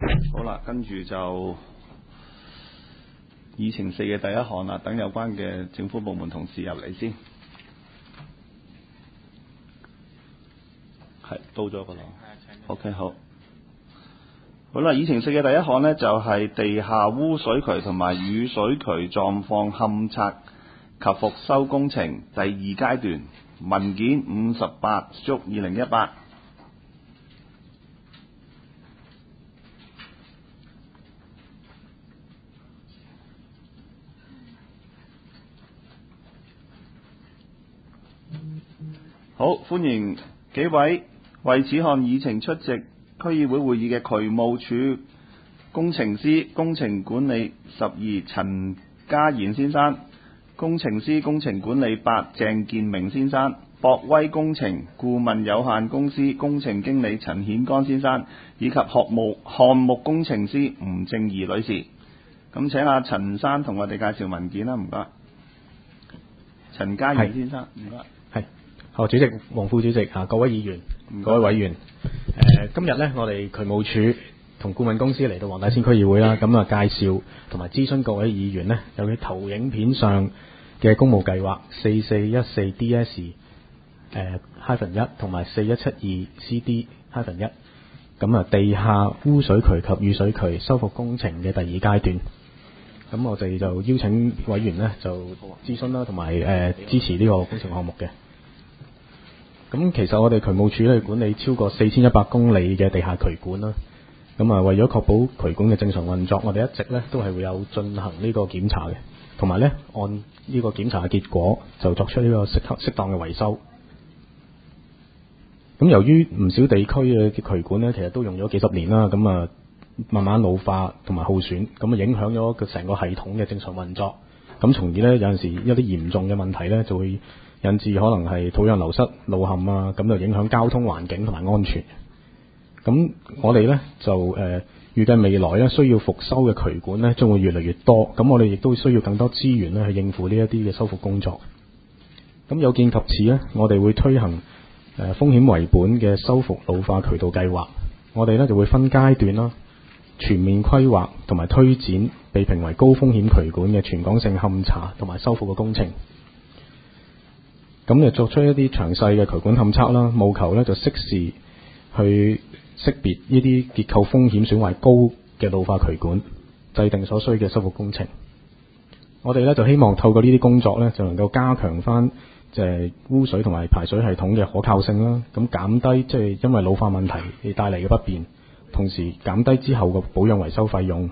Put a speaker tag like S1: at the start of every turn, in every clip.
S1: 好啦，跟住就議程4嘅第一項啦，等有關嘅政府部門同事入嚟先。係到咗個啦。OK 好。好啦，議程4嘅第一項呢，就係地下污水渠同埋雨水渠狀況勘測及復修工程第二階段文件58/2018。好，歡迎幾位為此項議程出席區議會會議嘅渠務署工程師工程管理12陳家賢先生、工程師工程管理8鄭建明先生、博威工程顧問有限公司工程經理陳顯剛先生，以及項目工程師吳正儀女士。咁請阿陳生同我哋介紹文件啦，唔該。陳家賢先生，唔該。
S2: 係。好，主席、黃副主席各位議員、各位委員，今日呢，我哋渠務署同顧問公司嚟到黃大仙區議會啦，咁介紹同埋諮詢各位議員呢，有啲投影片上嘅公務計劃4414DS -1同埋4172 CD-1，咁地下污水渠及雨水渠修復工程嘅第二階段。咁我哋就邀請委員呢，就諮詢啦，同埋支持呢個工程項目嘅。咁其實我哋渠務署咧管理超過4100公里嘅地下渠管啦，咁為咗確保渠管嘅正常運作，我哋一直咧都係會有進行呢個檢查嘅，同埋咧按呢個檢查嘅結果就作出呢個適當嘅維修。咁由於唔少地區嘅渠管咧其實都用咗幾十年啦，咁慢慢老化同埋耗損，咁影響咗佢成個系統嘅正常運作，咁從而咧有陣時一啲嚴重嘅問題咧就會引致可能係土壤流失、路陷啊，咁就影響交通環境同埋安全。咁我哋呢，就預計未來呢需要復修嘅渠管呢將會越嚟越多，咁我哋亦都需要更多資源呢去應付呢一啲嘅修復工作。咁有見及此呢，我哋會推行風險為本嘅修復老化渠道計劃。我哋呢就會分階段啦，全面規劃同埋推展被評為高風險渠管嘅全港性勘查同埋修復嘅工程。咁就作出一啲詳細嘅渠管勘測啦，務求呢就適時去識別呢啲結構風險損壞高嘅老化渠管，制定所需嘅修復工程。我哋呢就希望透過呢啲工作呢，就能夠加強翻污水同埋排水系統嘅可靠性啦，咁減低因為老化問題而帶嚟嘅不便，同時減低之後嘅保養維修費用。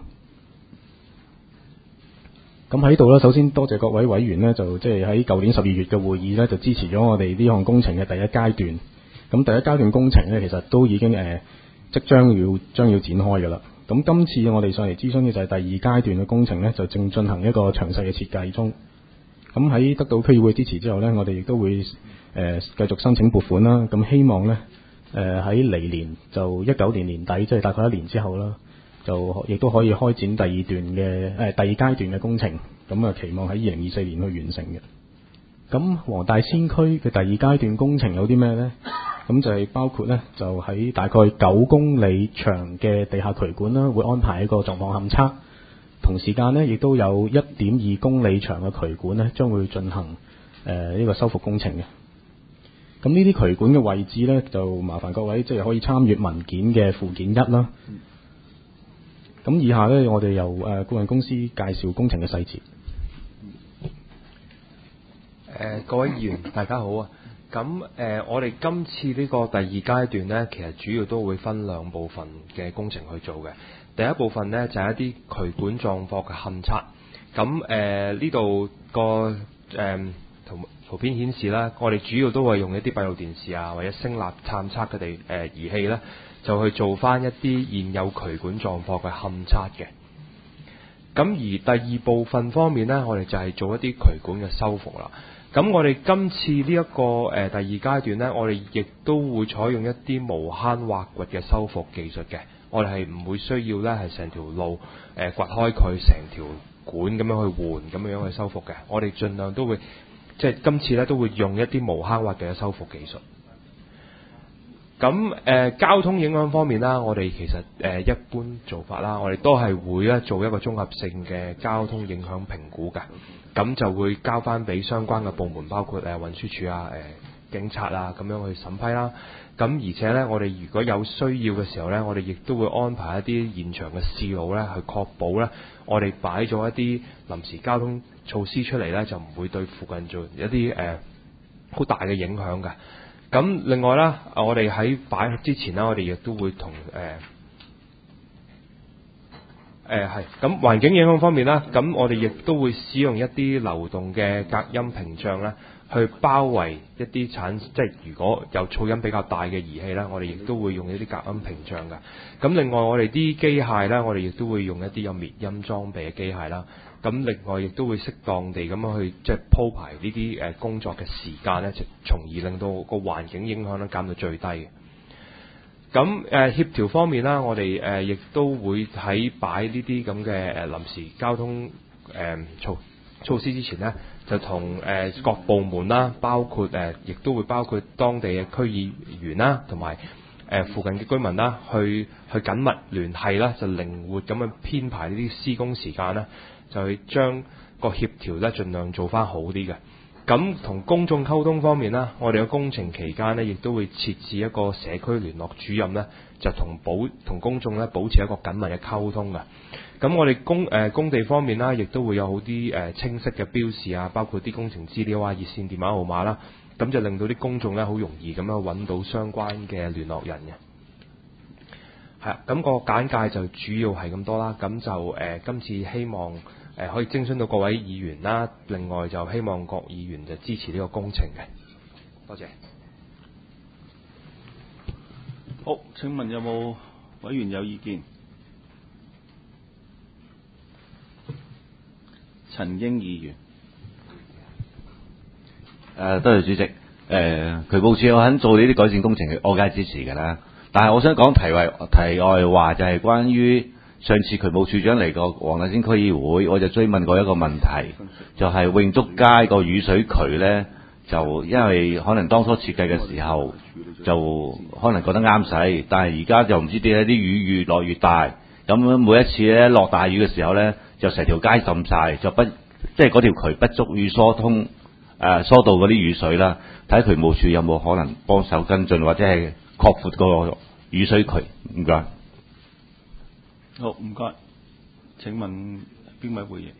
S2: 咁喺度呢，首先多謝各位委員呢，就喺舊年12月嘅會議呢，就支持咗我哋呢項工程嘅第一階段。咁第一階段工程呢，其實都已經即將要展開㗎啦。咁今次我哋上嚟諮詢嘅就係第二階段嘅工程呢，就正進行一個詳細嘅設計中。咁喺得到區議會支持之後呢，我哋亦都會繼續申請撥款啦。咁希望呢，喺嚟年就19年年底，即係大概1年之後啦，就亦都可以開展第二階段嘅工程，咁期望喺2024年去完成嘅。咁黃大仙區嘅第二階段工程有啲咩呢？咁就係包括呢，就喺大概9公里長嘅地下渠管啦，會安排一個狀況勘測，同時間呢，亦都有1.2公里長嘅渠管呢，將會進行呢個修復工程嘅。咁呢啲渠管嘅位置呢，就麻煩各位可以參閱文件嘅附件1啦。咁以下呢，我哋由顧問公司介紹工程嘅細節。
S3: 各位議員大家好啊！咁我哋今次呢個第二階段呢，其實主要都會分2部分嘅工程去做嘅。第一部分呢，就係一啲渠管狀況嘅勘測。咁呢度個圖片顯示啦，我哋主要都係用一啲閉路電視啊，或者聲納探測嘅儀器呢，就去做翻一啲現有渠管狀況嘅勘測嘅。咁而第二部分方面呢，我哋就係做一啲渠管嘅修復啦。咁我哋今次呢一個第二階段呢，我哋亦都會採用一啲無坑挖掘嘅修復技術嘅。我哋係唔會需要呢係成條路掘開佢成條管咁樣去換咁樣去修復嘅。我哋盡量都會今次呢都會用一啲無坑挖嘅修復技術。 咁交通影響方面啦，我哋其實一般做法啦，我哋都係會咧做一個綜合性嘅交通影響評估㗎。咁就會交翻俾相關嘅部門，包括運輸署啊、警察啊咁樣去審批啦。咁而且呢，我哋如果有需要嘅時候呢，我哋亦都會安排一啲現場嘅試路呢，去確保呢，我哋擺咗一啲臨時交通措施出嚟呢，就唔會對附近做一啲好大嘅影響㗎。咁另外啦，我哋喺擺之前呢，我哋亦都會同咁環境影響方面啦，咁我哋亦都會使用一啲流動嘅隔音屏障咧，去包圍一啲即係如果有噪音比較大嘅儀器啦，我哋亦都會用一啲隔音屏障㗎。咁另外我哋啲機械咧，我哋亦都會用一啲有滅音裝備嘅機械啦。咁另外亦都會適當地咁樣去即係鋪排呢啲工作嘅時間咧，從而令到個環境影響咧減到最低嘅。咁協調方面啦，我哋亦都會喺擺呢啲咁嘅臨時交通措施之前呢，就同各部門啦，包括亦都會包括當地嘅區議員啦，同埋附近嘅居民啦，去緊密聯繫啦，就靈活咁樣編排呢啲施工時間啦，就去將個協調咧盡量做翻好啲嘅。咁同公眾溝通方面啦，我哋嘅工程期間呢，亦都會設置一個社區聯絡主任呢，就同公眾咧保持一個緊密嘅溝通嘅。咁我哋工地方面啦，亦都會有好啲清晰嘅標示啊，包括啲工程資料啊、熱線電話號碼啦，咁就令到啲公眾咧好容易咁樣揾到相關嘅聯絡人嘅。係啊，咁個簡介就主要係咁多啦。咁就今次希望可以徵詢到各位議員啦，另外就希望各議員就支持呢個工程嘅。多謝。
S1: 好，請問有冇委員有意見？陳英議員。
S4: 多謝主席。渠務署我肯做呢啲改善工程，我梗係支持㗎啦。但係我想講題外話，就係關於上次渠務署長嚟過黃大仙區議會，我就追問過一個問題，就係永竹街個雨水渠呢，就因為可能當初設計嘅時候就可能覺得啱使，但係而家就唔知點解啲雨越落越大，咁每一次咧落大雨嘅時候呢，就成條街浸晒，就即係嗰條渠不足以疏導嗰啲雨水啦。睇渠務署有冇可能幫手跟進，或者係擴闊個雨水渠？唔該。
S1: 好，唔該。請問邊位會議？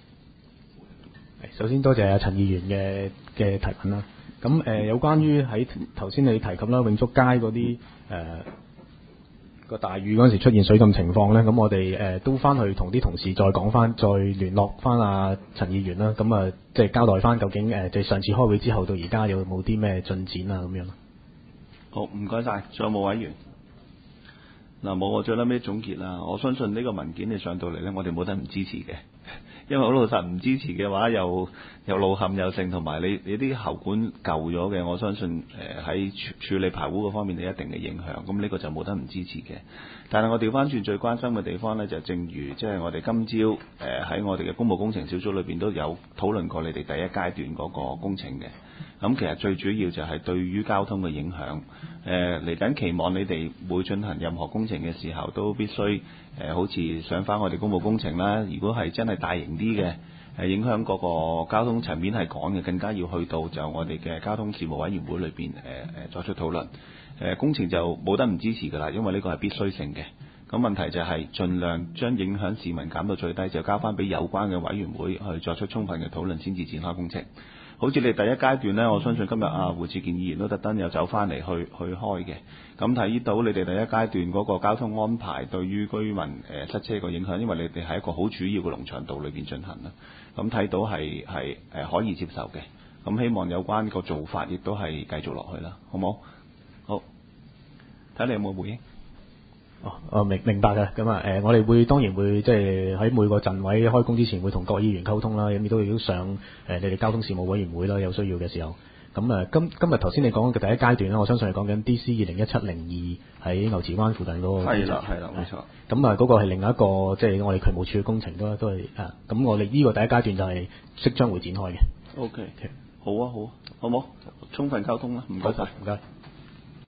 S2: 首先多謝陳議員嘅提問啦。咁有關於喺頭先你提及啦，永竹街嗰啲個大雨嗰陣時出現水浸情況咧，咁我哋都翻去同啲同事再講翻，再聯絡翻阿陳議員啦。咁即係交代翻究竟即係上次開會之後到而家有冇啲咩進展啊咁樣。
S1: 好，唔該晒。仲有冇委員？嗱，冇，我最撚尾總結啦。我相信呢個文件你上到嚟咧，我哋冇得唔支持嘅。因為好老實唔支持嘅話，又路陷又剩，同埋你啲喉管舊咗嘅，我相信喺處理排污嗰方面有一定嘅影響。咁呢個就冇得唔支持嘅。但係我調翻轉最關心嘅地方呢，就正如即係我哋今朝喺我哋嘅公務工程小組裏邊都有討論過你哋第一階段嗰個工程嘅。咁其實最主要就係對於交通嘅影響。嚟緊期望你哋每進行任何工程嘅時候，都必須好似上翻我哋公務工程啦。如果係真係大型啲嘅，影響嗰個交通層面係廣嘅，更加要去到就我哋嘅交通事務委員會裏邊作出討論。工程就冇得唔支持㗎啦，因為呢個係必須性嘅。咁問題就係盡量將影響市民減到最低，就交翻俾有關嘅委員會去作出充分嘅討論，先至展開工程。好似你第一階段呢，我相信今日胡志健議員都特登又走翻嚟去開嘅。咁睇到你哋第一階段嗰個交通安排對於居民塞車個影響，因為你哋喺一個好主要嘅農場道裏邊進行啦。咁睇到係可以接受嘅。咁希望有關個做法亦都係繼續落去啦，好冇？好，睇你有冇回應。
S2: 明白嘅。咁我哋當然會即係喺每個陣位開工之前會同各議員溝通啦，咁亦都上你哋交通事務委員會啦，有需要嘅時候。咁今日頭先你講嘅第一階段咧，我相信係講緊 DC 2017-02喺牛池灣附近嗰個工程。係啦，冇錯。咁嗰個係另一個即係我哋渠務署嘅工程都係咁我哋呢個第一階段就係即將會展開嘅。OK，好啊，好冇？充分溝通啦，唔該晒，唔該。